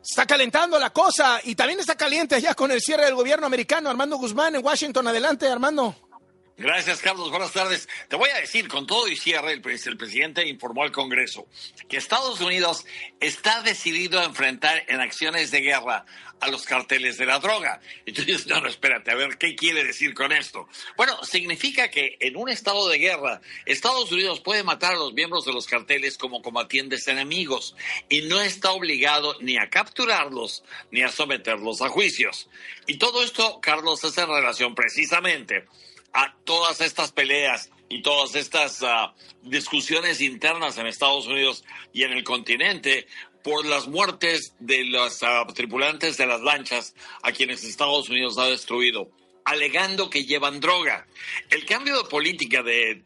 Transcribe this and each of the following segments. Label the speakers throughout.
Speaker 1: Está calentando la cosa y también está caliente allá con el cierre del gobierno americano. Armando Guzmán en Washington. Adelante, Armando.
Speaker 2: Gracias, Carlos. Buenas tardes. Te voy a decir, con todo y cierre, el presidente informó al Congreso que Estados Unidos está decidido a enfrentar en acciones de guerra a los carteles de la droga. Entonces, no, espérate, a ver, ¿qué quiere decir con esto? Bueno, significa que en un estado de guerra, Estados Unidos puede matar a los miembros de los carteles como combatientes enemigos y no está obligado ni a capturarlos ni a someterlos a juicios. Y todo esto, Carlos, es en relación precisamente a todas estas peleas y todas estas discusiones internas en Estados Unidos y en el continente por las muertes de los tripulantes de las lanchas a quienes Estados Unidos ha destruido, alegando que llevan droga. El cambio de política de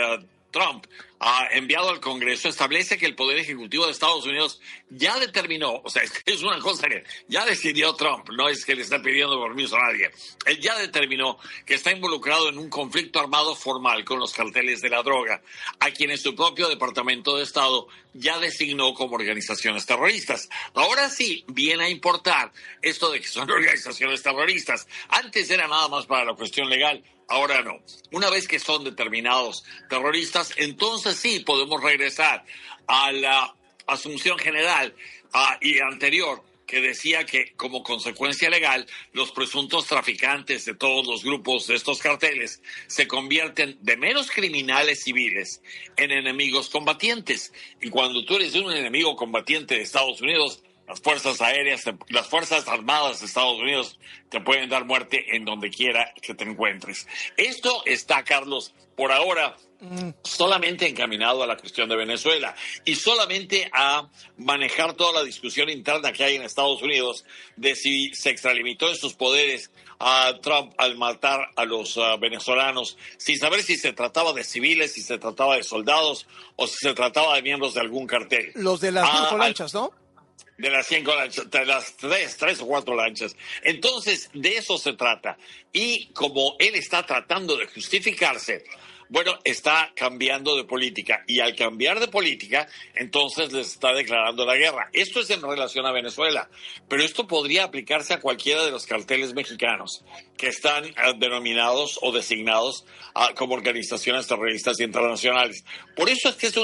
Speaker 2: Trump enviado al Congreso establece que el Poder Ejecutivo de Estados Unidos ya determinó, o sea, es una cosa que ya decidió Trump, no es que le está pidiendo permiso a nadie. Él ya determinó que está involucrado en un conflicto armado formal con los carteles de la droga, a quienes su propio Departamento de Estado ya designó como organizaciones terroristas. Ahora sí viene a importar esto de que son organizaciones terroristas. Antes era nada más para la cuestión legal. Ahora no. Una vez que son determinados terroristas, entonces sí podemos regresar a la asunción general y anterior que decía que como consecuencia legal los presuntos traficantes de todos los grupos de estos carteles se convierten de meros criminales civiles en enemigos combatientes. Y cuando tú eres un enemigo combatiente de Estados Unidos, las fuerzas aéreas, las fuerzas armadas de Estados Unidos te pueden dar muerte en donde quiera que te encuentres. Esto está, Carlos, por ahora solamente encaminado a la cuestión de Venezuela y solamente a manejar toda la discusión interna que hay en Estados Unidos de si se extralimitó en sus poderes a Trump al matar a los venezolanos, sin saber si se trataba de civiles, si se trataba de soldados o si se trataba de miembros de algún cartel.
Speaker 1: Los de las 5 lanchas, ¿no?
Speaker 2: De las 5 lanchas, de las 3 o 4 lanchas. Entonces, de eso se trata. Y como él está tratando de justificarse, bueno, está cambiando de política. Y al cambiar de política, entonces les está declarando la guerra. Esto es en relación a Venezuela. Pero esto podría aplicarse a cualquiera de los carteles mexicanos que están denominados o designados como organizaciones terroristas internacionales. Por eso es que es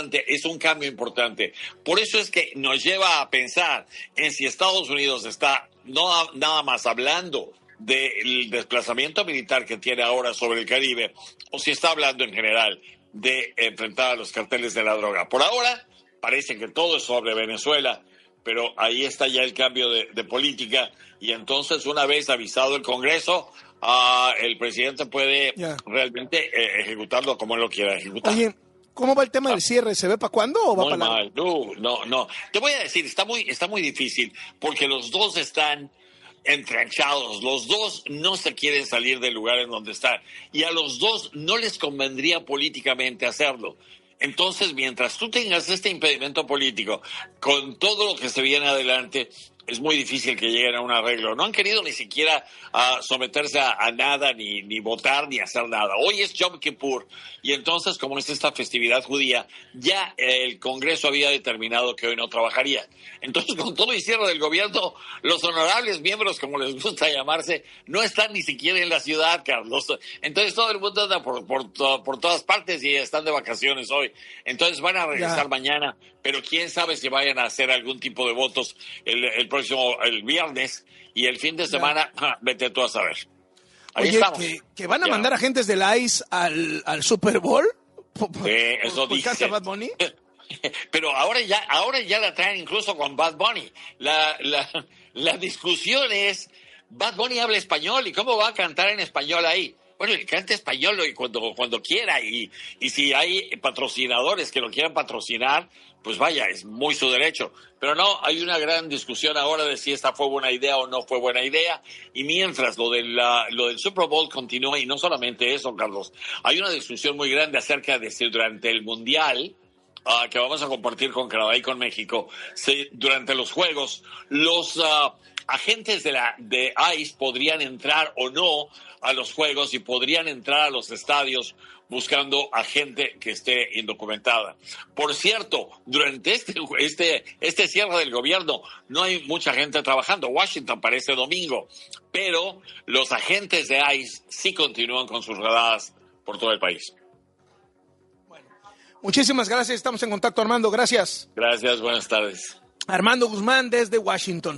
Speaker 2: un cambio importante. Por eso es que nos lleva a pensar en si Estados Unidos está no nada más hablando del desplazamiento militar que tiene ahora sobre el Caribe, o si está hablando en general de enfrentar a los carteles de la droga. Por ahora parece que todo es sobre Venezuela, pero ahí está ya el cambio de política, y entonces una vez avisado el Congreso, el presidente puede realmente ejecutarlo como él lo quiera ejecutar.
Speaker 1: Oye, ¿cómo va el tema del cierre? ¿Se ve para cuándo o va
Speaker 2: muy
Speaker 1: para
Speaker 2: mal? No. Te voy a decir, está muy difícil, porque los dos están entranchados, los dos no se quieren salir del lugar en donde están y a los dos no les convendría políticamente hacerlo. Entonces, mientras tú tengas este impedimento político con todo lo que se viene adelante, es muy difícil que lleguen a un arreglo. No han querido ni siquiera someterse a nada, ni votar, ni hacer nada. Hoy es Yom Kippur, y entonces, como es esta festividad judía, ya el Congreso había determinado que hoy no trabajaría. Entonces, con todo el cierre del gobierno, los honorables miembros, como les gusta llamarse, no están ni siquiera en la ciudad, Carlos. Entonces, todo el mundo anda por todas partes y están de vacaciones hoy. Entonces, van a regresar mañana, pero quién sabe si vayan a hacer algún tipo de votos el viernes, y el fin de semana, vete tú a saber. Ahí
Speaker 1: Oye,
Speaker 2: estamos.
Speaker 1: ¿que van a mandar agentes de la ICE al Super Bowl?
Speaker 2: Eso dice
Speaker 1: Bad Bunny?
Speaker 2: Pero ahora ya la traen incluso con Bad Bunny. La discusión es, Bad Bunny habla español, ¿y cómo va a cantar en español ahí? Bueno, él canta español y cuando quiera, y si hay patrocinadores que lo quieran patrocinar, pues vaya, es muy su derecho. Pero no, hay una gran discusión ahora de si esta fue buena idea o no fue buena idea, y mientras lo del Super Bowl continúa, y no solamente eso, Carlos, hay una discusión muy grande acerca de si durante el Mundial que vamos a compartir con Canadá y con México, durante los Juegos, los agentes de ICE podrían entrar o no a los Juegos y podrían entrar a los estadios buscando a gente que esté indocumentada. Por cierto, durante este cierre del gobierno no hay mucha gente trabajando. Washington parece domingo, pero los agentes de ICE sí continúan con sus redadas por todo el país.
Speaker 1: Bueno, muchísimas gracias. Estamos en contacto, Armando. Gracias.
Speaker 2: Gracias, buenas tardes.
Speaker 1: Armando Guzmán desde Washington.